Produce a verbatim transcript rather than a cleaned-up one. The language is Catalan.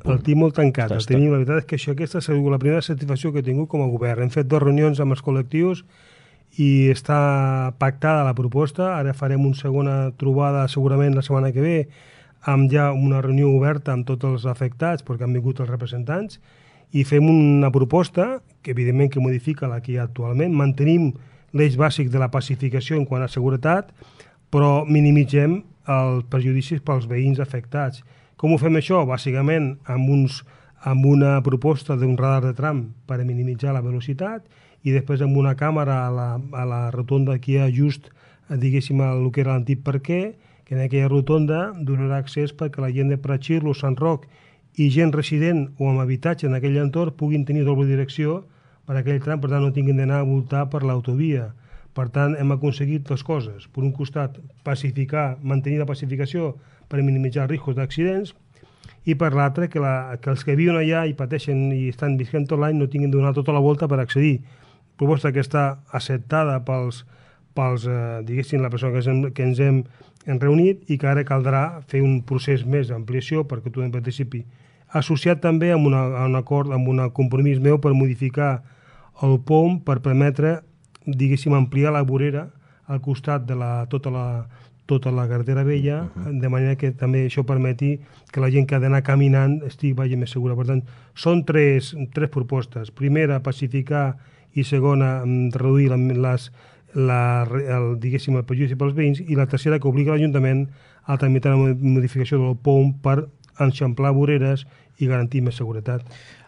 El tinc molt tancat. Està, El tenim, la veritat és que això, aquesta ha sigut la primera satisfacció que he tingut com a govern. Hem fet dues reunions amb els col·lectius i està pactada la proposta. Ara farem una segona trobada segurament la setmana que ve amb ja una reunió oberta amb tots els afectats perquè han vingut els representants i fem una proposta que evidentment que modifica la que hi ha actualment. Mantenim l'eix bàsic de la pacificació en quant a seguretat, però minimitzem els perjudicis pels veïns afectats. Com ho fem això? Bàsicament amb, uns, amb una proposta d'un radar de tram per a minimitzar la velocitat i després amb una càmera a la, a la rotonda que hi ha just, diguéssim, el que era l'antic parquer, que en aquella rotonda donarà accés perquè la gent de Pratxirlo, Sant Roc i gent resident o amb habitatge en aquell entorn puguin tenir doble direcció per aquell tram, per tant no tinguin d'anar a voltar per l'autovia. Per tant, hem aconseguit dues coses. Per un costat, pacificar, mantenir la pacificació per minimitzar els riscos d'accidents i per l'altre, que, la, que els que viuen allà i pateixen i estan visquent tot l'any no tinguin de donar tota la volta per accedir. Proposta que està acceptada pels, pels eh, diguéssim, la persona que, hem, que ens hem, hem reunit i que ara caldrà fer un procés més d'ampliació perquè tothom participi. Associat també amb una, un acord, amb un compromís meu per modificar el P O M per permetre, diguéssim, ampliar la vorera al costat de la, tota, la, tota la carretera vella, uh-huh. de manera que també això permeti que la gent que ha d'anar caminant estigui vagi més segura. Per tant, són tres, tres propostes. Primera, pacificar i segona, reduir la, les, la, el, diguéssim, el perjudici pels veïns i la tercera, que obliga l'Ajuntament a tramitar la modificació del P O M per enxamplar voreres i garantir més seguretat.